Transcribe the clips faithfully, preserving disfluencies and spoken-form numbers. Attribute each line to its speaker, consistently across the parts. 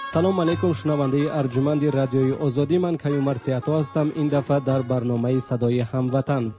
Speaker 1: سلام علیکم شنونده ارجمند رادیوی آزادی، من کیومر سیاتا هستم. این دفعه در برنامه صدای هموطن.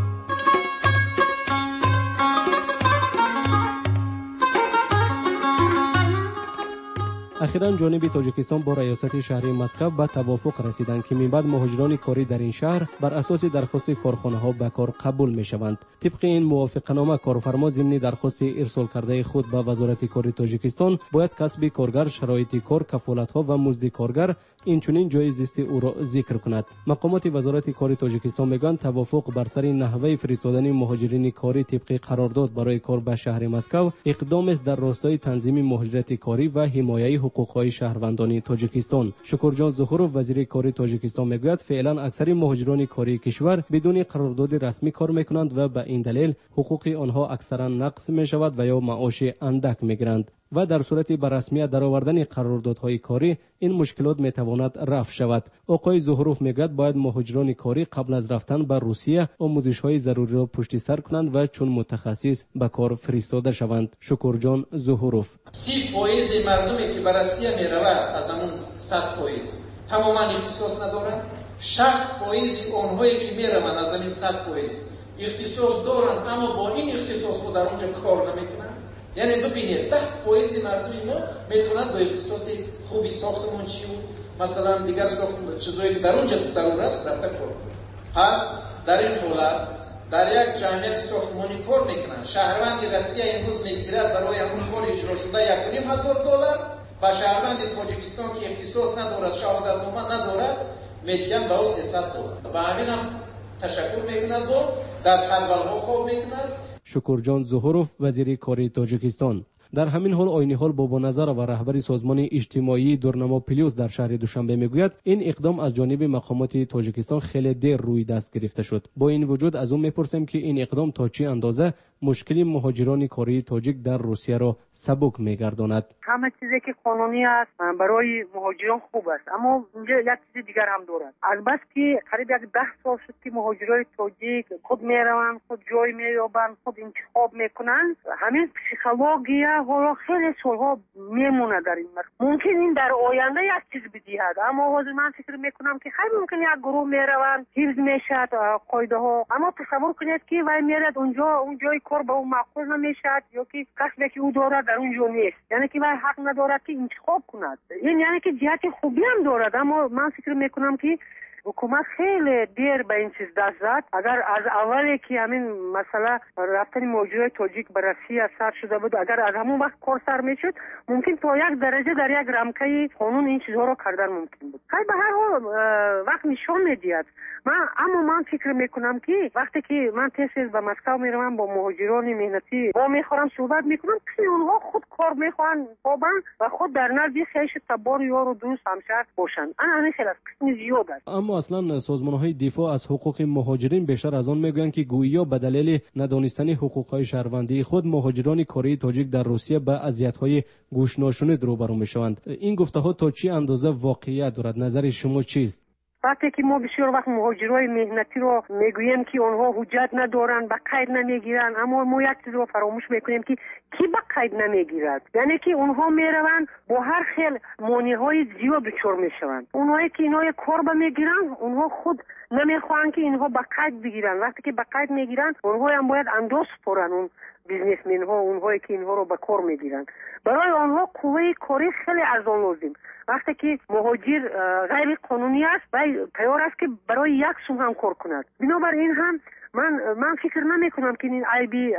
Speaker 1: اخیراً جانب تاجیکستان با ریاست شهری مسکو به توافق رسیدند که میبعد مهاجران کاری در این شهر بر اساس درخواست کارخانه‌ها به کار قبول میشوند. طبق این موافقتنامه کارفرما ضمن درخواست ارسال کرده خود به وزارت کار تاجیکستان باید کسب کارگر، شرایط کار، کفالت‌ها و مزد کارگر اینچنین جای زیست او را ذکر کند. مقامات وزارت کار تاجیکستان میگویند توافق بر سر نحوه فرستادن مهاجرین کاری طبق قرارداد برای کار به شهر مسکو اقدام است در راستای تنظیم مهاجرت کاری و حمایت حقوق‌های شهروندان تاجیکستان. شکرجان ظهورov وزیر کار تاجیکستان میگوید فعلا اکثر مهاجران کاری کشور بدون قرارداد رسمی کار میکنند و به این دلیل حقوق آنها اکثرا نقض میشود و یا معاش اندک میگیرند و در صورت به رسمیت درآوردن قراردادهای کاری این مشکلات میتواند رفع شود. آقای ظهورov میگوید باید مهاجران کاری قبل از رفتن به روسیه آموزش‌های ضروری را پشت سر کنند و چون متخصص به کار فرستاده شوند. شکرجان ظهورov:
Speaker 2: سی فیصد مردمی که به روسیه میروند از همون صد فیصد تماما اختصاص ندارند. شصت فیصد اونهایی که میروند از همین صد فیصد اختصاص دارند اما با این اختصاص رو در اونجا کار نمیکنند. یعنی ببینید ده فیصد مردم ما میتونند با اختصاص خوبی ساختمانچی و مثلا دیگر ساختمان چیزایی که در اونجا ضرور است رفته کار کنند. پس در این حالت در یک جمعیت ساختمانی کار میکنند. شهروند روسیه امروز میگیرد برای همون کار اجرا شده یک و نیم هزار دلار و شهروند تاجیکستان که اختصاص ندارد، شهادتنامه ندارد، میتونن به سیصد دلار. و همین هم تشکر میکند و در خلوت‌ها خواب میکند.
Speaker 1: شکرجان ظهورov وزیر کار تاجیکستان. در همین حال آینی حال بابا نظر و رهبر سازمان اجتماعی دورنما پلیوس در شهر دوشنبه میگوید این اقدام از جانب مقامات تاجیکستان خیلی دیر روی دست گرفته شد. با این وجود از اون میپرسیم که این اقدام تا چه اندازه مشکلی مهاجران کاری تاجیک در روسیه را سبک میگرداند.
Speaker 3: همه چیزی که قانونی است برای مهاجران خوب است، اما اینجا یک چیز دیگر هم دارد. البته که قریب یک ده سال شد که مهاجرای تاجیک خود میروند، خود جای مییابند، خود انتخاب میکنند. همین پسیکولوژیا حالا خیلی سالها میمونه در این مرد. ممکن این در آینده یک چیز بدهد، اما حاضر من فکر میکنم که خیلی ممکن یک گروه میروند حفظ میشد قاعده ها، اما تصور کنید که وای میرد اونجا اون جای کار به اون معقول نمیشد یا که کسی که او دارد در اونجا نیست، یعنی که وای حق ندارد که انتخاب کند. این یعنی که جهت خوبی هم دارد، اما من فکر میکنم که حکومت خیلی دیر به این چیز دست زد. اگر از اولی که همین مسئله رفتن مهاجرای تاجیک به روسیه سر شده بود، اگر از همون وقت کار سر میشد، ممکن تا یک درجه در یک رمکه قانون این چیزها رو کردن ممکن بود. خیلی به هر حال وقت نشان میدهد. من اما من فکر میکنم که وقتی که من تیز به مسکو میروم با مهاجران مهنتی با میخورم صحبت میکنم که اونها خود کار میخوان بابن و خود در نزد خیش تبار یار و دوست همشهر باشن. انا خیلی از قسم زیاد است.
Speaker 1: اما اصلا سازمان‌های دفاع از حقوق مهاجرین بیشتر از آن میگویند که گویا به دلیل ندانستن حقوق‌های شهروندی خود مهاجران کاری تاجیک در روسیه به اذیت‌های گوش‌ناشنود روبرو میشوند. این گفته‌ها تا چه اندازه واقعیت دارد؟ نظر شما چیست؟
Speaker 3: وقتی که ما بسیار وقت مهاجرای مهنتی رو میگوییم که اونها حجت ندارن، به قید نمیگیرن، اما ما یک چیز رو فراموش میکنیم که کی به قید نمیگیرد، یعنی که اونها میروند با هر خیل مانعهای زیاد دچار میشوند. اونهایی که اینها کار به میگیرن اونها خود نمیخوان که اینها به قید بگیرن. وقتی که به قید میگیرن اونها هم باید انداز پرن اون بیزنسمن ها، اونهایی که اینها رو به کار میگیرن. برای آنها قوه کاری خیلی ارزان لازم. وقتی که مهاجر غیر قانونی است و تیار است که برای یک سو هم کار کند، بنابراین هم من من فکر نمی کنم که این عیبی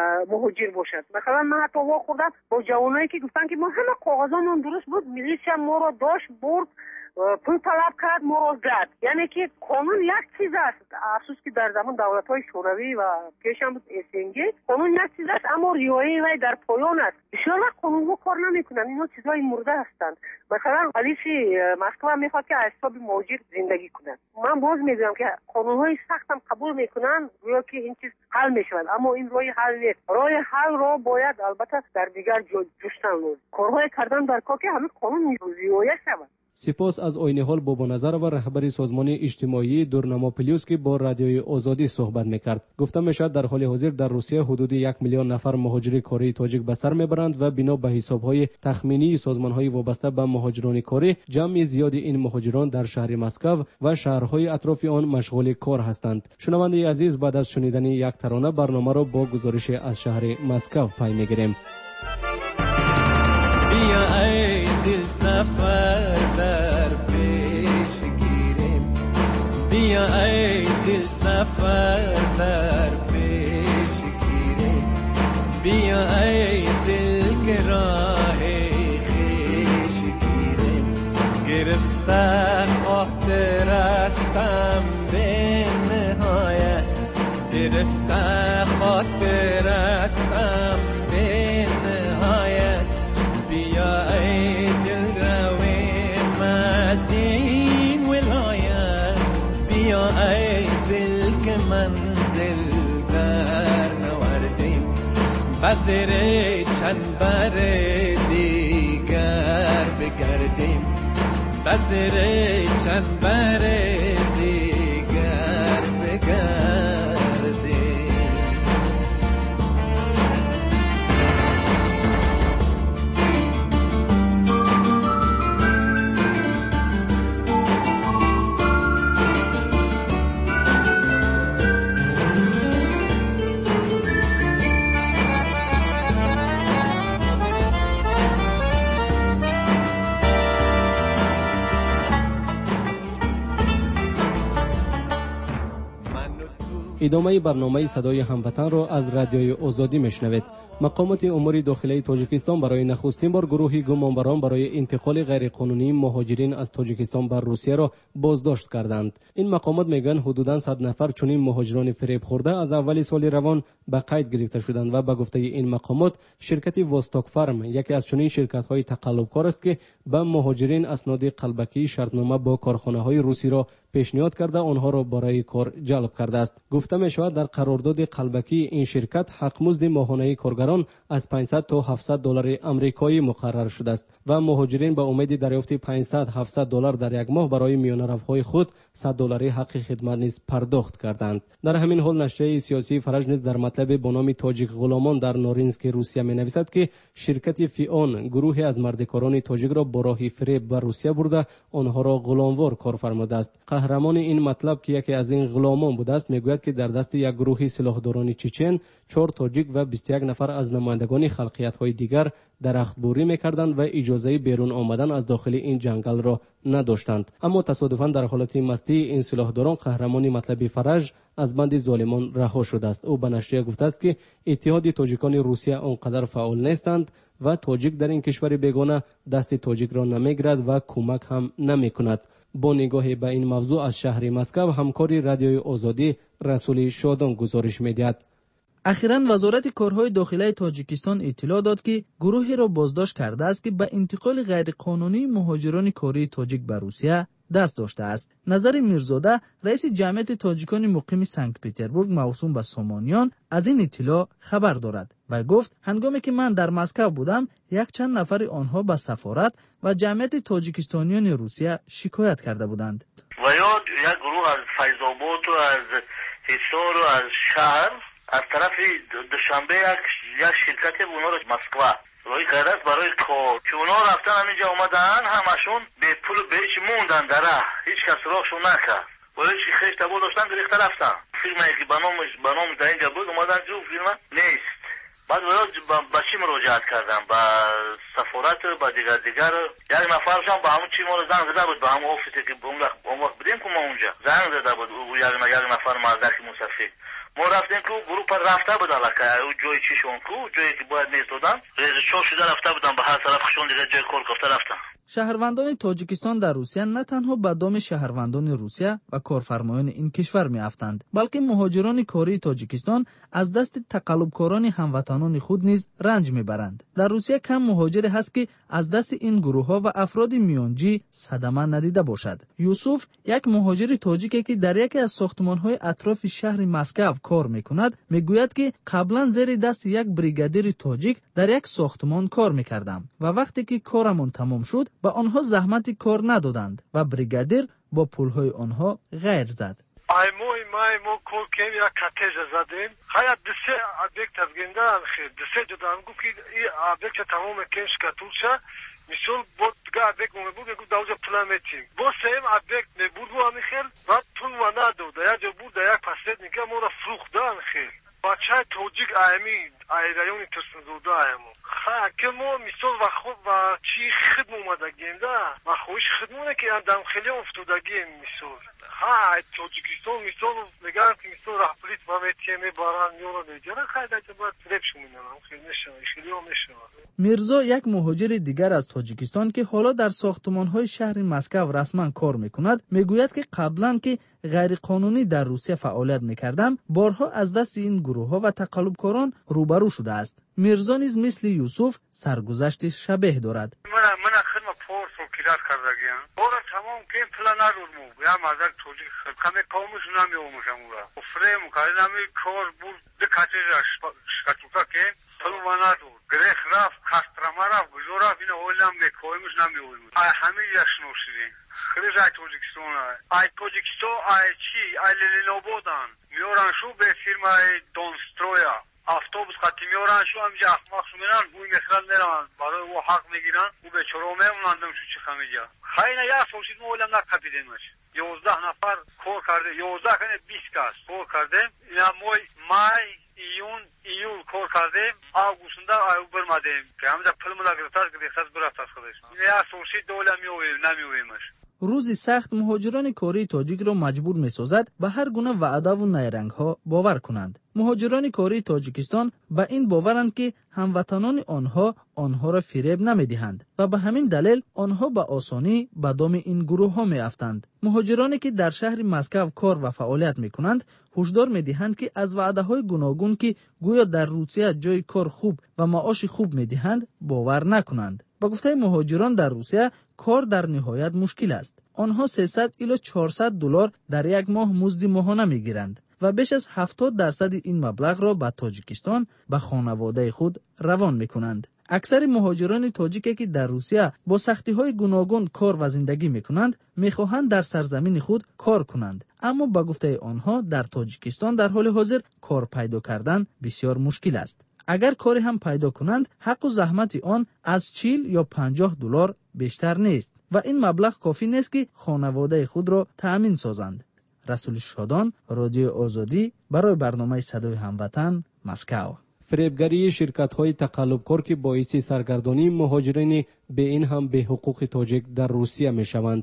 Speaker 3: مهاجر باشد. مثلا من حتی وا خوردم با جوانایی که گفتن که ما همه کاغذامون درست بود، میلیشیا ما رو داشت برد پول طلب کرد ما رو زد. یعنی که قانون یک چیز است، افسوس که در زمان دولت‌های شوروی و پیش هم بود اسنگی قانون یک چیز است اما ریایی وی در پایان است. بسیار وقت قانون‌ها کار نمی‌کنند، اینا چیزای مرده هستند. مثلا پلیس مسکو میخواد که از حساب مهاجر زندگی کنند. من باز میگم که قانون‌های سخت هم قبول میکنن گویا که این چیز حل میشود، اما این راه حل نیست. راه حل را باید البته در دیگر جا جستن لازم. کارهای کردن در کار که همه قانون رعایت شود.
Speaker 1: سپاس از عین‌حال بابانظر و رهبر سازمان اجتماعی دورنما پلیوس که با رادیوی آزادی صحبت میکرد. گفته میشد در حال حاضر در روسیه حدود یک میلیون نفر مهاجر کاری تاجیک به سر میبرند و بنا به حسابهای تخمینی سازمانهای وابسته به مهاجران کاری جمع زیادی این مهاجران در شهر مسکو و شهرهای اطراف آن مشغول کار هستند. شنونده عزیز، بعد از شنیدن یک ترانه برنامه را با گزارش از شهر مسکو پی میگیریم.
Speaker 4: بیا ای دل سفر در پیش گیریم، بیا ای دل سفر در پیش گیریم، بیا ای دل که راه خویش گیریم. گرفته خاطر استم به نهایت، گرفته خاطر استم به نهایت. بیا ای دل رویم از این ولایت، بیا ای دل که منزل در نوردیم. بزر چند بر دیگر بگردیم، بزر چند بر دیگر بگردیم.
Speaker 1: ادامه برنامه صدای هموطن را از رادیوی آزادی میشنوید. مقامات امور داخلی تاجیکستان برای نخستین بار گروهی گمانبران برای انتقال غیرقانونی مهاجرین از تاجیکستان بر روسیه را بازداشت کردند. این مقامات میگن حدوداً صد نفر چنین مهاجران فریب خورده از اول سال روان به قید گرفته شدند و به گفته این مقامات شرکت واستاک فارم یکی از چنین شرکت‌های تقلبکار است که به مهاجرین اسناد قلبکی شرطنامه با کارخانه‌های روسی را پیشنهاد کرده آنها را برای کار جلب کرده است. گفته می شود در قرارداد قلبکی این شرکت حق مزد ماهانه کارگران از پانصد تا هفتصد دلار آمریکایی مقرر شده است و مهاجرین به امید دریافت پانصد هفتصد دلار در یک ماه برای میانه روهای خود صد دلاری حق خدمت نیز پرداخت کردند. در همین حال نشریه سیاسی فرج نیز در مطلب با نام تاجیک غلامان در نارینسک روسیه می نویسد که شرکت فیون گروهی از مردکاران تاجیک را با راه فریب به روسیه برده آنها را غلاموار کار فرموده است. قهرمان این مطلب که یکی از این غلامان بوده است میگوید که در دست یک گروه سلاحداران چچن چهار تاجیک و بیست و یک نفر از نمایندگان خلقیت‌های دیگر درختبوری می‌کردند و اجازه بیرون آمدن از داخل این جنگل را نداشتند. اما تصادفاً در حالت مستی این سلاحداران قهرمان مطلب فرج از بند ظالمان رها شده است. او به نشریه گفته است که اتحاد تاجیکان روسیه آنقدر فعال نیستند و تاجیک در این کشور بیگانه دست تاجیک را نمیگیرد و کمک هم نمی‌کند. با نگاه به این موضوع از شهر مسکو همکاری رادیوی آزادی رسول شادان گزارش می‌دهد.
Speaker 5: اخیراً وزارت کارهای داخلی تاجیکستان اطلاع داد که گروهی را بازداشت کرده است که به انتقال غیرقانونی مهاجران کاری تاجیک به روسیه دست داشته است. نظر میرزاده رئیس جمعیت تاجیکان مقیم سنت پترزبورگ موسوم به سامانیان از این اطلاع خبر دارد و گفت هنگامی که من در مسکو بودم یک چند نفر آنها به سفارت و جمعیت تاجیکستانیان روسیه شکایت کرده بودند.
Speaker 6: و یا یک گروه از فیض‌آباد و از حصار و از شهر از طرف دوشنبه یک یک شرکت اونا رو مسکو روی کرده است برای کار که اونا رفتن همینجا اومدن همشون به پول بهش موندن داره هیچ کس راهشون نکرد و هیچ خیش تبو داشتن گریخته رفتن فیلمه که بنامش بنام در اینجا بود اومدن جو فیلمه نیست. بعد با چی مراجعت کردم با سفارت با دیگر دیگر یک نفرشان با همون چی ما رو زنگ زده بود با همون آفیسی که اون وقت اون وقت بودیم که ما اونجا زنگ زده بود یک یک نفر مردک مصفی ما رفتیم که گروه رفته بود علاقه او جای چیشون کو جایی که باید نیستودن رزشو شده رفته بودن به هر طرف خشون دیگه جای کار گفته رفتن.
Speaker 5: شهروندان تاجیکستان در روسیه نه تنها به دام شهروندان روسیه و کارفرمایان این کشور میافتند بلکه مهاجران کاری تاجیکستان از دست تقلبکاران هموطنان خود نیز رنج میبرند. در روسیه کم مهاجری هست که از دست این گروه‌ها و افراد میانجی صدمه ندیده باشد. یوسف یک مهاجر تاجیکی که در یکی از ساختمان‌های اطراف شهر مسکو کار میکند میگوید که قبلا زیر دست یک بریگادیر تاجیک در یک ساختمان کار میکردم و وقتی که کارمان تمام شد به آنها زحمت کار ندادند و بریگادیر با پولهای آنها غیر زد.
Speaker 7: ای موی مای مو کول کیم یا کاتج زدیم خیلی دسته ابیکت افغانستان خیلی دسته جدان گفت که این ابیکت تمام کش کاتولشه مثال بود دیگه ابیکت مو بود گفت دوزه پلان میتیم با سیم ابیکت نبود و میخیل بعد پول و نداد یا جو بود یک پاسد نیکه مورا فروختن خیلی بچه توجیک ایمی ای رایونی ترسن دوده ایمو خیلی که مو مثال و خود و چی خدم اومدگیم ده و خوش خدمونه که اندام خیلی افتادگیم مثال های توجیکستان مثال میگن که مثال رهبریت و میتیمه باران میونه دیگه خیلی دیگه باید ترپش میدونم خیلی نشون خیلی هم نشون.
Speaker 5: میرزا یک مهاجر دیگر از تاجیکستان که حالا در ساختمان‌های شهر مسکو رسما کار میکند میگوید که قبلا که غیر قانونی در روسیه فعالیت میکردم بارها از دست این گروه‌ها و تقلبکاران روبرو شده است. میرزا نیز مثل یوسف سرگذشت شبیه دارد.
Speaker 7: من من خدمت پورس و کلاس کردم. بورا تمام که پلان رو یا مازال توجیک کمی کامش نمیومشم اونجا. فریم کردم کار بود دکاترش شکاتوکا که پلوانادو گرخ رفت خسترامارا گزورا بین اولام میکویمش نمیویم. ای همه یاشنوشی. خیلی جای توجیکستان ای توجیکستان ای چی ای لینوبودان میوران شو به فیرمای دونسترویا автобус خاطی میورن شو همجا اخماق شمیرن بوی مثلا میرن برای او حق میگیرن او به چرومه موندم شو چی خمیجا خیلی یا سوشید مولم نکپیدیمش یازده نفر کار کرده یازده کنه بیست کس کار کرده یا موی مای ایون ایول کار کردیم آگوستنده آیو برمدیم که همجا پلمولا گرفتاز که دیخصد براتاز خودش یا سوشید دوله میویم نمیویمش.
Speaker 5: روزی سخت مهاجران کاری تاجیک را مجبور می‌سازد به هر گونه وعده و نیرنگ‌ها باور کنند. مهاجران کاری تاجیکستان به این باورند که هموطنان آنها آنها را فریب نمی‌دهند و به همین دلیل آنها به آسانی به دام این گروه‌ها می‌افتند. مهاجرانی که در شهر مسکو کار و فعالیت می‌کنند هشدار می‌دهند که از وعده‌های گوناگون که گویا در روسیه جای کار خوب و معاش خوب می‌دهند باور نکنند. با گفته مهاجران در روسیه کار در نهایت مشکل است. آنها سیصد الی چهارصد دلار در یک ماه مزد ماهانه میگیرند و بیش از هفتاد درصد این مبلغ را به تاجیکستان به خانواده خود روان میکنند. اکثر مهاجران تاجیکی که در روسیه با سختی‌های گوناگون کار و زندگی میکنند میخواهند در سرزمین خود کار کنند، اما با گفته آنها در تاجیکستان در حال حاضر کار پیدا کردن بسیار مشکل است. اگر کاری هم پیدا کنند حق و زحمت آن از چهل یا پنجاه دلار بیشتر نیست و این مبلغ کافی نیست که خانواده خود را تأمین سازند. رسول شادان، رادیو آزادی، برای برنامه صدای هموطن، مسکو.
Speaker 1: فریبگری شرکت‌های تقلبکار که باعث سرگردانی مهاجرین به این هم به حقوق تاجیک در روسیه می‌شوند.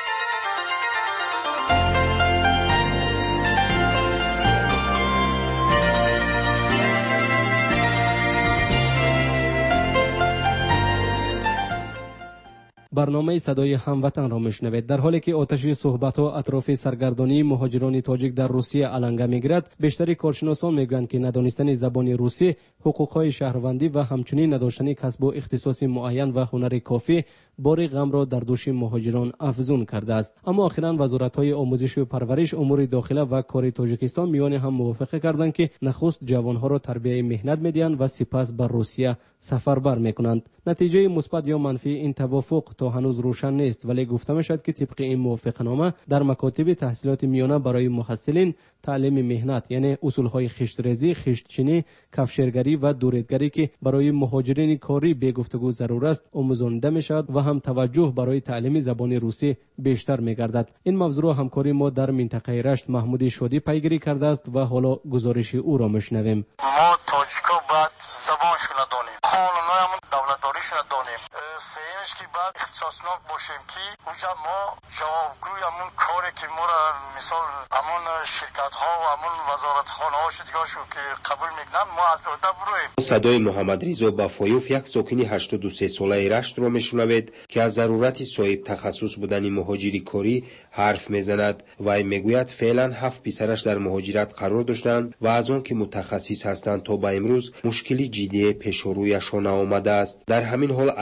Speaker 1: برنامه صدای هموطن را میشنوید. در حالی که آتش صحبت‌ها اطراف سرگردانی مهاجران تاجیک در روسیه علنگه میگیرد، بیشتر کارشناسان میگویند که ندانستن زبان روسی، حقوق‌های شهروندی و همچنین نداشتن کسب و اختصاص معین و هنر کافی بار غم را در دوش مهاجران افزون کرده است. اما اخیراً وزارت‌های آموزش و پرورش، امور داخله و کار تاجیکستان میان هم موافقه کردند که نخست جوانها را تربیت مهنت میدهند و سپس بر روسیه سفربر میکنند. نتیجه مثبت یا منفی این توافق تا هنوز روشن نیست، ولی گفته میشد که طبق این موافقتنامه در مکاتب تحصیلات میانه برای محصلین تعلیم مهنت یعنی اصولهای خشت‌ریزی، خشتچینی، کفشرگری و دوریدگری که برای مهاجرین کاری به گفتگو ضرور است آموزانده میشد و هم توجه برای تعلیم زبان روسی بیشتر میگردد. این موضوع همکاری ما در منطقه رشت محمود شادی پیگیری کرده است و حالا گزارش او را میشنویم.
Speaker 8: ما تاجیکا باید زبانشون دانیم، قانونامون دولتداریشون دانیم، سیمش که باید اختصاصناک باشیم که اونجا ما جوابگویمون کاری که ما را مثال همون شرکت ها و همون وزارت خانه ها شدگاهشون که قبول میکنن ما از عهده برویم.
Speaker 9: صدای محمد رضا بافایوف یک ساکن هشتاد و سه ساله رشت را میشنوید که از ضرورت صاحب تخصص بودن مهاجری کاری حرف میزند و میگوید فعلا هفت پسرش در مهاجرت قرار داشتند و از آن که متخصص هستند تا به امروز مشکلی جدی پیش رویشان آمده است. در همین حال عین‌الدین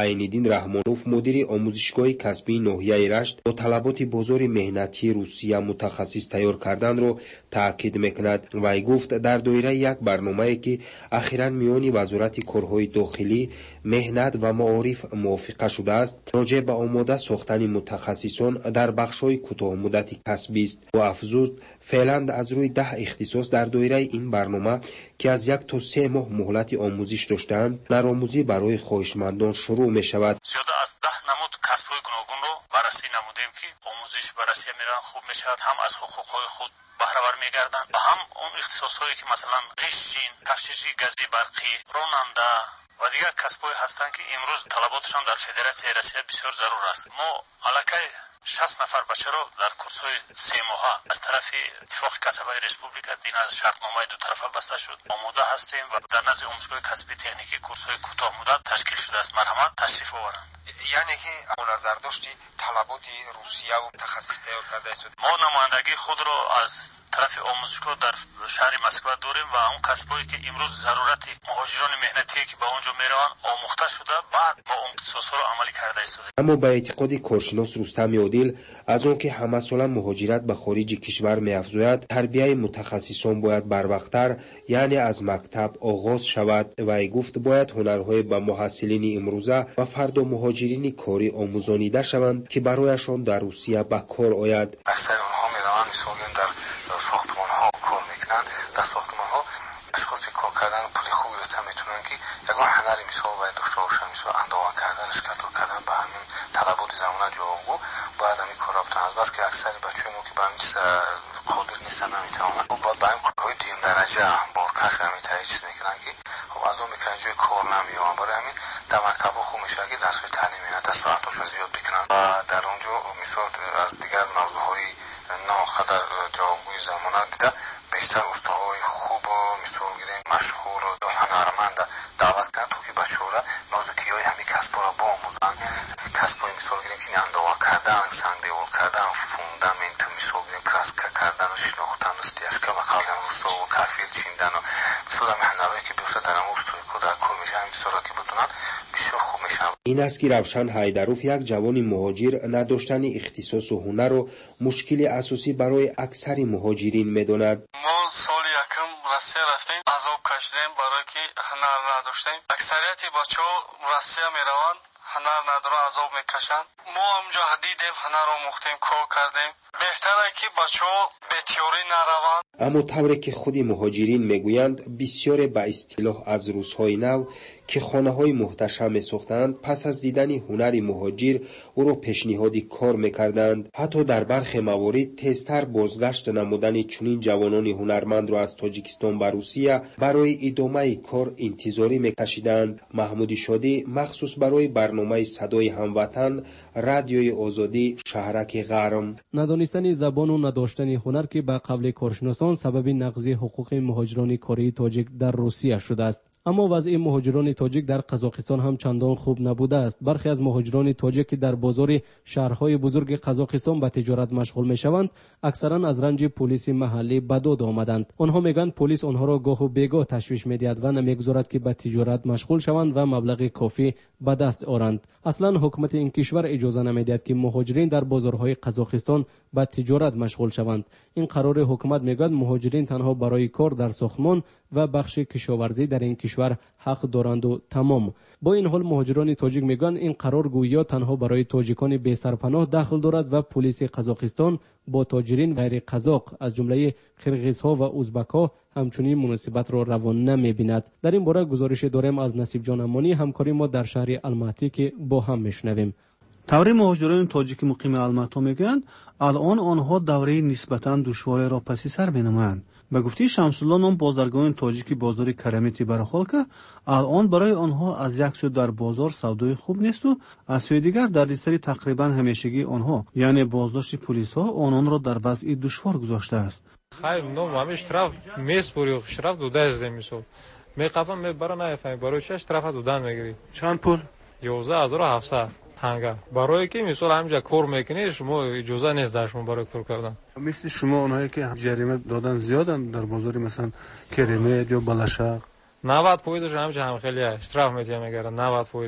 Speaker 9: رحمانوف مدیر آموزشگاه کسبی ناحیه رشت با طلبات بازار مهنتی روسیه متخصص تیار کردن را تاکید میکند. وی گفت در دایره یک برنامه‌ای که اخیراً میان وزارت کارهای داخلی، مهنت و معارف موافقه شده است، راجع به آماده ساختن متخصصان در بخش‌های کوتاه مدت کسبی است و افزود فعلا از روی ده اختصاص در دایره این برنامه که از یک تا سه ماه مهلت آموزش داشتند، هنرآموزی برای خواهشمندان شروع می شود.
Speaker 10: زیاده از ده نمود کسب‌های گوناگون رو بررسی نمودیم که آموزش بررسی میرن خوب می شود، هم از حقوق‌های خود بهره بر میگردند و هم اون اختصاص‌هایی که مثلا غشین، تفتیشی گازی برقی، راننده و دیگر کسب‌های هستند که امروز طلباتشان در فدراسیون روسیه بسیار ضرور است. ما علاقه شصت نفر بچه را در کورس‌های سه ماهه از طرف اتفاق کسب‌های ریسپوبلیکا دین از شرطنامه دو طرفه بسته شد آماده هستیم و در نزد آموزشگاه کسبی تکنیکی کورس‌های کوتاه مدت تشکیل شده است. مرحمت تشریف آورند.
Speaker 11: یعنی که نظر داشتی طلبات روسیه و متخصص تیار کرده است.
Speaker 10: ما نمایندگی خود را از طرف آموزشگاه در شهر مسکو داریم و اون کسبایی که امروز ضرورت مهاجران مهنتی که به اونجا میروند آموخته شده، بعد ما اون اختصاص‌ها را عملی کرده است.
Speaker 9: اما به اعتقاد کارشناس رستم عادل، از اون که همه ساله مهاجرت به خارج کشور می‌افزاید، تربیت متخصصان باید بروقتر، یعنی از مکتب آغاز شود. و ای گفت باید هنرهای به محصلین امروزه و فردا مهاجرین کاری آموزانیده شوند که برایشان در روسیه به کار آید.
Speaker 11: اکثر آنها میروند مثلا در ساختمان‌ها کار میکنند. در ساختمان‌ها اشخاصی کار کردن و پول خوبی گرفتن میتونن که یگان هنری مثال باید داشته باشن، مثال اندوه کردن، شکل‌طور کردن به همین طلبات زمانه جوابگو باید همین کار را بتونن. از بس که اکثر بچه‌های ما که به همین قادر نیستن نمیتونن و باید به همین کارهای دیم درجه بارکش نمیتونه چیز میکنن که خب از اون میکنن جای کار نمیان. برای همین در مکتب‌ها خوب میشه که درس‌های تعلیم مهنت ساعتاشو زیاد بکنن و در اونجا مثال از دیگر موضوعهای ناخدر جوابگوی زمانه دیده بیشتر استادهای خوب و مثال گیریم مشهور و هنرمند دعوت کردن تو که بچه‌ها را نازکی‌های همین کسب‌ها را بآموزن. کسب‌های مثال گیریم که اندوه کردن، سنگ دیوار کردن، فوندن، منت مثال گیریم کراسکه کردن و شناختن و استیاشکا و قبلا روسا و کفیل چیندن و مثال همین هنرهایی که بیشتر در همون استوری که در کار میشه همین مثال که بتونن بسیار خوب میشن.
Speaker 9: این است که روشن حیدروف، یک جوان مهاجر، نداشتن اختصاص و هنر و مشکل اساسی برای اکثر مهاجرین میداند.
Speaker 12: ما سال یکم روسیه رفتیم، عذاب کشیدیم برای که هنر نداشتیم. اکثریت بچه‌ها روسیه میروند، هنر نداره عذاب میکشند. ما همجا دیدیم هنر آموختیم، کار کردیم. بهتره که بچه‌ها به تئوری نروند.
Speaker 9: اما طوری که خودی مهاجرین میگویند، بسیار به اصطلاح از روزهای نو که خانه‌های محتشم می‌ساختند، پس از دیدن هنر مهاجر او را پیشنهاد کار می‌کردند. حتی در برخی موارد تیزتر بازگشت نمودن چنین جوانان هنرمند را از تاجیکستان به روسیه برای ادامه کار انتظاری می‌کشیدند. محمود شادی مخصوص برای برنامه صدای هموطن رادیوی آزادی شهرک غرم.
Speaker 1: ندانستن زبان و نداشتن هنر که به قبل کارشناسان سبب نقض حقوق مهاجران کاری تاجیک در روسیه شده است. اما وضع مهاجران تاجیک در قزاقستان هم چندان خوب نبوده است. برخی از مهاجران تاجیک که در بازار شهرهای بزرگ قزاقستان به تجارت مشغول میشوند، اکثرا از رنج پلیس محلی به داد آمدند. آنها میگویند پلیس آنها را گاه و بیگاه تشویش میدهد و نمیگذارد که به تجارت مشغول شوند و مبلغ کافی به دست آورند. اصلا حکومت این کشور اجازه نمیدهد که مهاجرین در بازارهای قزاقستان به تجارت مشغول شوند. این قرار حکومت میگوید مهاجرین تنها برای کار در ساختمان و بخش کشاورزی در این کشور حق دارند و تمام. با این حال مهاجران تاجیک میگویند این قرار گویا تنها برای تاجیکان بی سرپناه دخل دارد و پلیس قزاقستان با تاجرین غیر قزاق از جمله قرغیزها و ازبکها همچنین مناسبت را روان نمی‌بیند. در این باره گزارش داریم از نصیب جان امانی، همکاری ما در شهر الماتی که با هم میشنویم.
Speaker 13: طوری مهاجران تاجیک مقیم الماتی میگویند الان آنها دوره نسبتاً دشواری را پس سر می‌نمایند. به گفته شمس الله نام بازرگان تاجیکی بازار کرمیتی برخال که الان برای آنها از یک سو در بازار سودای خوب نیست و از سوی دیگر در سری تقریبا همیشگی آنها یعنی بازداشت پلیس ها آنان را در وضع دشوار گذاشته است.
Speaker 14: خیر نو همش طرف میسپوری شرف دو دست میسو میقفم میبره نفهمی برای چش طرف دو دن میگیری.
Speaker 13: چند پول؟
Speaker 14: یازده هزار و هفتصد تنگه. برای که مثلا همینجا کار میکنی شما اجازه نیست در شما برای کار کردن.
Speaker 13: مثل شما اونایی که جریمه دادن زیادن در بازار مثلا کرمه یا بالاشق.
Speaker 14: نود فایزش همینجا هم خیلی اشتراف میتونه میگیرن. نود فایزش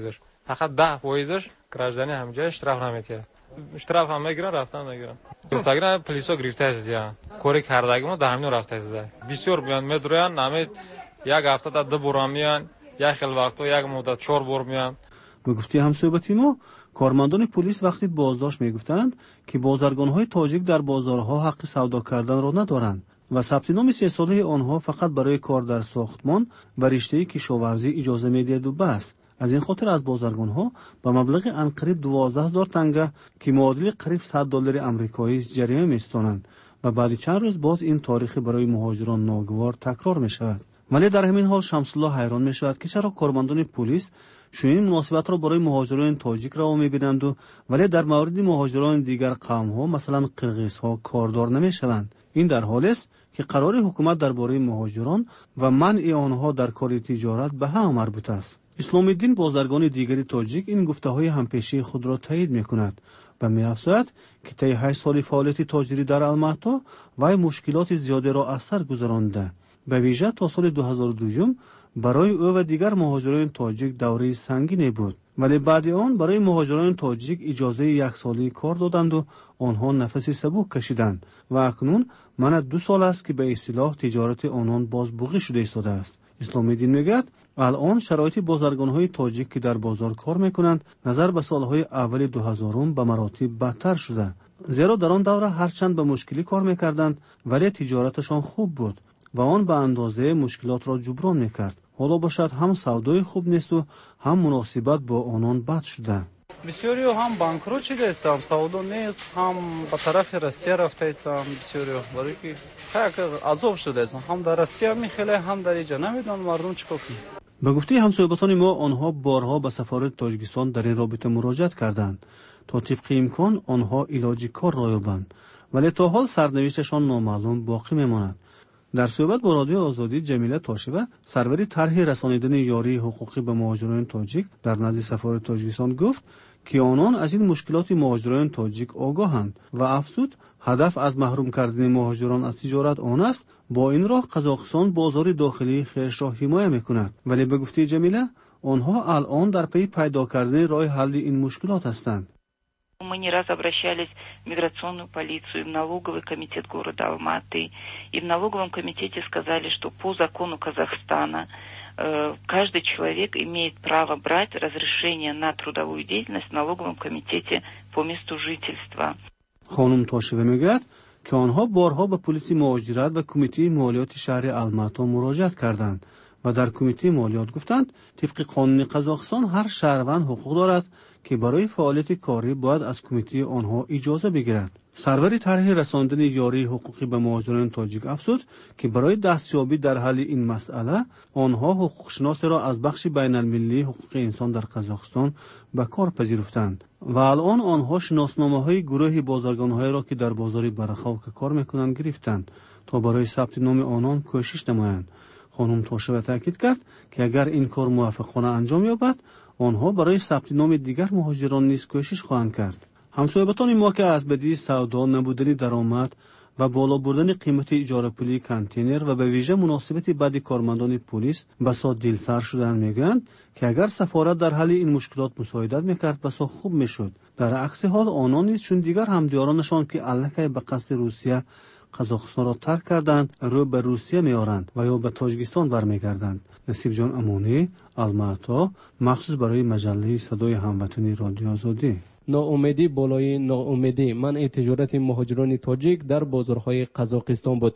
Speaker 14: فقط ده فایزش گراجدانی همجا اشتراف نمیتیه اشتراف هم میگیرن رفتن میگیرن دوستاگیرن پلیسو گرفته است دیگه کوری کردگیمو ده همینو رفته است بسیار بیان میدرویان نامید یک هفته تا دو بار میان یک خیلی وقتو یک مدت چهار بار میان.
Speaker 13: به گفته همصحبتی ما کارمندان پلیس وقتی بازداشت میگفتند که بازرگان‌های تاجیک در بازارها حق سودا کردن را ندارند و ثبت نام سه ساله آنها فقط برای کار در ساختمان و رشته کشاورزی اجازه میدهد و بس. از این خاطر از بازرگان‌ها به مبلغ انقریب دوازده هزار تنگه که معادل قریب صد دلار آمریکایی جریمه می‌ستانند و بعد چند روز باز این تاریخ برای مهاجران ناگوار تکرار می‌شود. ولی در همین حال شمس الله حیران می‌شود که چرا کارمندان پلیس چنین مناسبت را برای مهاجران تاجیک روا می‌بینند و ولی در مورد مهاجران دیگر قوم‌ها مثلا قرغیزها کاردار نمی‌شوند. این در حالی است که قرار حکومت درباره مهاجران و منع آنها در کار تجارت به هم مربوط است. اسلام الدین بازرگان دیگری تاجیک این گفته‌های همپیشی خود را تایید می‌کند و می‌افزاید که طی هشت سال فعالیت تاجری در الماتا وی مشکلات زیادی را از سر گذرانده. به ویژه تا سال دو هزار و دو برای او و دیگر مهاجران تاجیک دوره سنگینی بود، ولی بعد آن برای مهاجران تاجیک اجازه یک سالی کار دادند و آنها نفسی سبک کشیدند و اکنون من دو سال است که به اصطلاح تجارت آنان باز بوغی شده ایستاده است. اسلام الدین میگوید الان شرایط بازرگان‌های تاجیک که در بازار کار میکنند نظر به سالهای اول دو هزارم به مراتب بدتر شده، زیرا در آن دوره هرچند به مشکلی کار میکردند ولی تجارتشان خوب بود و آن به اندازه مشکلات را جبران میکرد. حالا باشد هم سودای خوب نیست و هم مناسبت با آنان بد شده.
Speaker 15: بسیاری هم بانکروت شده هستند، سودا نیست، هم به طرف روسیه رفته هستند. بسیاری برای که خیلی عذاب شده هستند، هم در روسیه میخله هم در اینجا نمیدونن مردم چیکار کنند.
Speaker 13: به گفته همصحبتان ما آنها بارها به سفارت تاجیکستان در این رابطه مراجعت کردند تا طبق امکان آنها علاج کار را یابند، ولی تا حال سرنوشتشان نامعلوم باقی میماند. در صحبت با رادیو آزادی جمیله تاشبه سروری طرح رسانیدن یاری حقوقی به مهاجران تاجیک در نزد سفارت تاجیکستان گفت که آنان از این مشکلات مهاجران تاجیک آگاهند و افزود هدف از محروم کردن مهاجران از تجارت آن است. با این راه قزاقستان بازار داخلی خیش را حمایت میکند، ولی به گفته جمیله آنها الان در پی پیدا کردن راه حل این مشکلات هستند.
Speaker 16: Мы не раз обращались в миграционную полицию, в налоговый комитет города Алматы. И в налоговом комитете сказали, что по закону Казахстана э, каждый человек имеет право брать разрешение на трудовую деятельность в налоговом комитете по месту жительства.
Speaker 13: خانم تاشوه میگوید که آنها بارها به پلیس مهاجرت و کمیته مالیات شهر الماتا مراجعت کردند و در کمیته مالیات گفتند طبق قانون قزاقستان هر شهروند حقوق دارد که برای فعالیت کاری باید از کمیته آنها اجازه بگیرد. سروری طرح رساندن یاری حقوقی به مهاجران تاجیک افزود که برای دستیابی در حل این مسئله آنها حقوقشناس را از بخش بین المللی حقوق انسان در قزاقستان به کار پذیرفتند و الان آنها شناسنامه‌های گروه بازرگان‌های را که در بازار برخاک کار می‌کنند گرفتند تا برای ثبت نام آنان کوشش نمایند. خانم تاشوه تاکید کرد که اگر این کار موفقانه انجام یابد آنها برای ثبت نام دیگر مهاجران نیز کوشش خواهند کرد. همصحبتان ما که از بدی سودا، نبودن درآمد و بالا بردن قیمت اجاره پولی کانتینر و به ویژه مناسبت بد کارمندان پلیس بسا دلسر شدن میگویند که اگر سفارت در حل این مشکلات مساعدت میکرد بسا خوب میشد. در عکس حال آنان نیز چون دیگر همدیارانشان که الکی به قصد روسیه قزاقستان را ترک کردند رو به روسیه میارند و یا به تاجیکستان برمیگردند. نصیب جان امانی، الماتا، مخصوص برای مجله صدای هموطنی رادیو آزادی.
Speaker 1: ناامیدی بالای ناامیدی منع تجارت مهاجران تاجیک در بازارهای قزاقستان بود.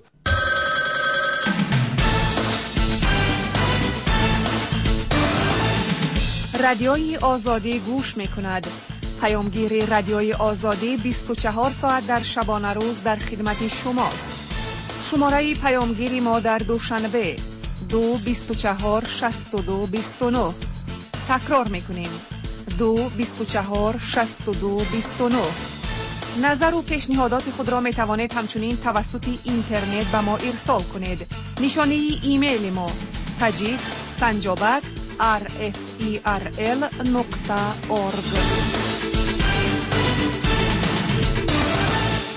Speaker 17: رادیوی آزادی گوش میکند. پیامگیر رادیوی آزادی بیست و چهار ساعت در شبانه روز در خدمت شماست. شماره پیامگیری ما در دوشنبه دو بیست و چهار شصت و دو بیست و نه. تکرار میکنیم دو بیست و چهار شصت و دو بیست و نه. نظر و پیشنهادات خود را می توانید همچنین توسط اینترنت به ما ارسال کنید. نشانه ایمیل ما تاجیک سنجابک آر اف ای آر ال نقطه اورگ.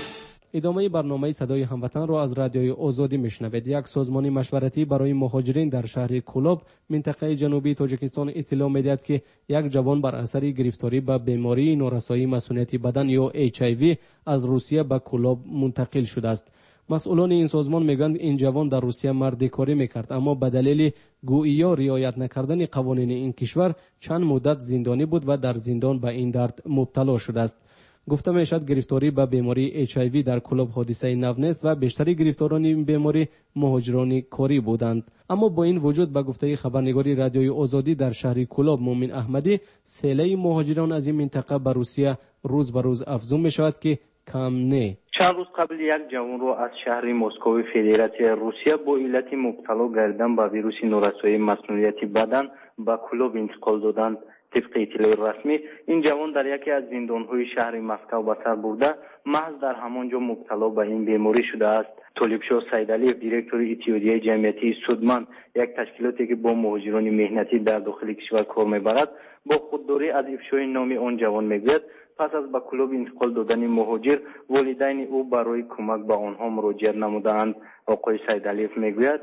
Speaker 1: ادامه برنامه صدای هموطن را از رادیوی آزادی میشنوید. یک سازمان مشورتی برای مهاجرین در شهر کولاب منطقه جنوبی تاجیکستان اطلاع میدهد که یک جوان بر اثر گرفتاری به بیماری نورسایی مسئولیت بدن یا اچ آی وی از روسیه به کولاب منتقل شده است. مسئولان این سازمان میگویند این جوان در روسیه مردکاری میکرد، اما به دلیل گویی رعایت نکردن قوانین این کشور چند مدت زندانی بود و در زندان به این درد مبتلا شده است. گفته میشد گرفتاری به بیماری اچ آی وی در کلوب حادثه نو نیست و بیشتری گرفتاران این بیماری مهاجران کاری بودند. اما با این وجود به گفته خبرنگاری رادیوی آزادی در شهر کلوب مومن احمدی، سیل مهاجران از این منطقه به روسیه روز به روز افزون می شود که کم نه.
Speaker 18: چند روز قبل یک جوان را از شهر مسکو فدراسیون روسیه با علت مبتلا گردن به ویروس نورسایی مسئولیت بدن به کلوب انتقال دادند. طبق اطلاع رسمی این جوان در یکی از زندان‌های شهر مسکو به سر برده محض در همانجا مبتلا به این بیماری شده است. طالبشاه سیدعلیف دیرکتور اتحادیه جمعیتی سودمند، یک تشکیلاتی که با مهاجران مهنتی در داخل کشور کار می‌برد، با خودداری از افشای نام آن جوان میگوید پس از به کلوب انتقال دادن مهاجر والدین او برای کمک به آنها مراجعه نمودند. آقای سیدعلیف میگوید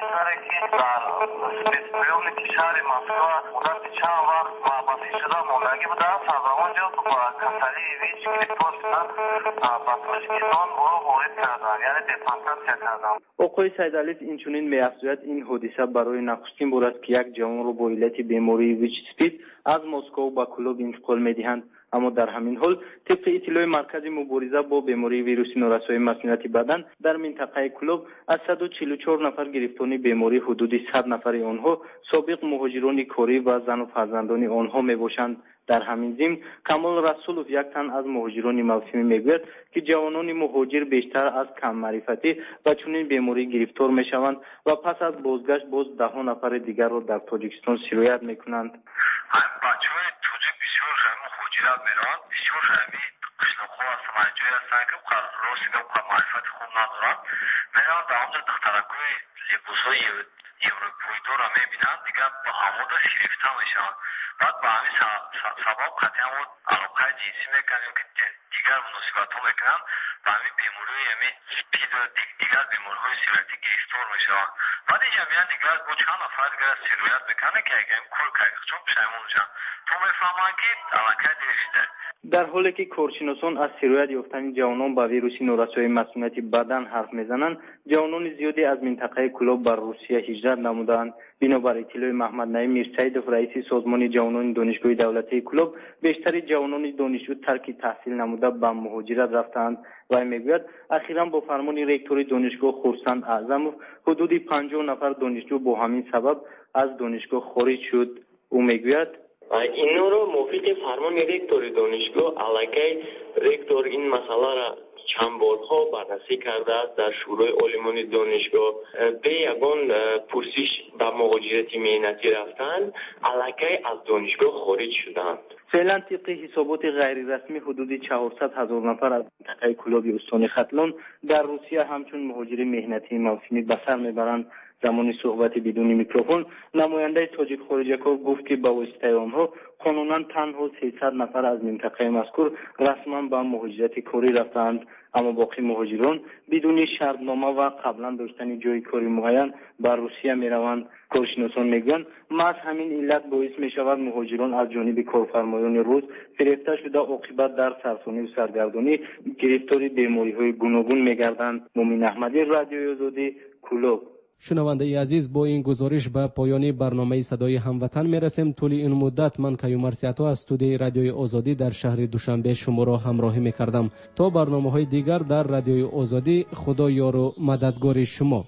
Speaker 18: آقای سیدعلیف اینچنین می‌افزاید این حادثه برای نخستین بار است که یک جوان را با علت بیماری ویچ اسپید از مسکو به کلوب انتقال می‌دهند. اما در همین حال طبق اطلاع مرکز مبارزه با بیماری ویروس نورسایی مسئولیت بدن در منطقه کلوب از صد و چهل و چهار نفر گرفتار بیماری حدود صد نفر آنها سابق مهاجران کاری و زن و فرزندان آنها میباشند. در همین ضمن کمال رسولوف یک تن از مهاجران موسمی میگوید که جوانان مهاجر بیشتر از کم معرفتی و چنین بیماری گرفتار میشوند و پس از بازگشت باز ده ها نفر دیگر را در تاجیکستان سرایت میکنند.
Speaker 19: بچه‌های تاجیک بسیار مهاجرت میروند، بسیار همین قشلاق‌ها هستند، منجای هستند که راستی و معرفت خوب ندارند، میروند در آنجا دخترک‌های لباس‌های یوروپایی دارا میبینند، دیگر با همودا گرفته میشوند. بعد به همین سبب قطعا ما علاقه جنسی میکنیم که دیگر مناسبت‌ها میکنند و همین بیماری‌های همین سپید و دیگر بیماری‌های سرایتی گرفتار میشوند. بعد اینجا میان دیگر با چند نفر دیگر سرایت میکنه که اگه این کار کرد چون پشیمون میشن تو میفهمن که علاقه دیشته.
Speaker 18: در حالی که کارشناسان از سرایت یافتن جوانان با ویروس نورسایی مسئولیت بدن حرف میزنند، جوانان زیادی از منطقه کلوب بر روسیه هجرت نمودند. بنابر اطلاع محمد نعیم میرسیدوف رئیس سازمان جوانان دانشگاه دولتی کلوب، بیشتر جوانان دانشجو ترک تحصیل نموده به مهاجرت رفتند و میگوید اخیراً با فرمان رکتور دانشگاه خورسند اعظموف حدود پنجاه نفر دانشجو با همین سبب از دانشگاه خارج شد. او میگوید
Speaker 20: اینا رو موافق فرمان رکتور دانشگاه علاقه رکتور این مسئله را چند بارها بررسی کرده است در شورای عالمان دانشگاه به یگان پرسش به مهاجرت مهنتی رفتن علاقه از دانشگاه خارج شدند.
Speaker 18: فعلا طبق حسابات غیر رسمی حدود چهارصد هزار نفر از منطقه کلوب استان ختلان در روسیه همچون مهاجر مهنتی موسمی به سر میبرند. زمان صحبت بدون میکروفون نماینده تاجیک خارجه کار گفت که با واسطه آنها قانونا تنها سیصد نفر از منطقه مذکور رسما به مهاجرت کاری رفتند، اما باقی مهاجران بدون شرطنامه و قبلا داشتن جای کاری معین بر روسیه میروند. کارشناسان میگن محض همین علت باعث میشود مهاجران از جانب کارفرمایان روس فریفته شده عاقبت در سرسانی و سرگردانی گرفتار بیماری‌های گوناگون میگردند. مومن احمدی، رادیوی آزادی، کلوب.
Speaker 1: شنونده عزیز، با این گزارش به پایان برنامه صدای هموطن میرسیم. طول این مدت من کیومرث عطا از استودیوی رادیوی آزادی در شهر دوشنبه شما را همراهی میکردم. تا برنامه‌های دیگر در رادیوی آزادی، خدا یار و مددگار شما.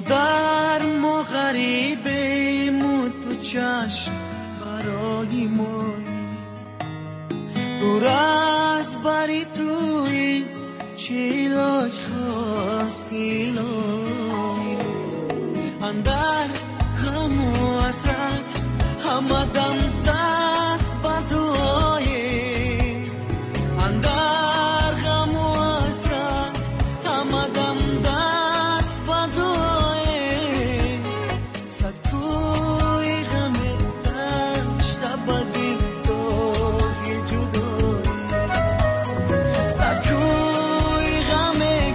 Speaker 4: مادر ما غریبیم و تو چشم برای ما دور از بری توی چه علاج خواستی اندر غم و حسرت همه دم دست به دعای اندر غم و حسرت همه دم دست به دعای صد کوی غم دشت بدی دای جدایی صد کوی غم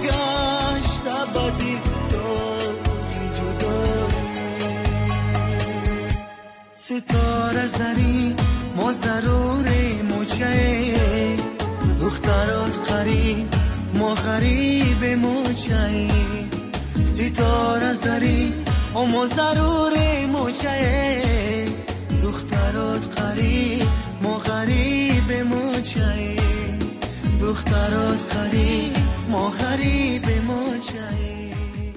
Speaker 4: ستاره زری ما ضرور موجه دخترات قریب ما غریب موجه ستاره زری ما ضرور موجه دخترات قریب ما غریب موجه دخترات قریب ما غریب موجه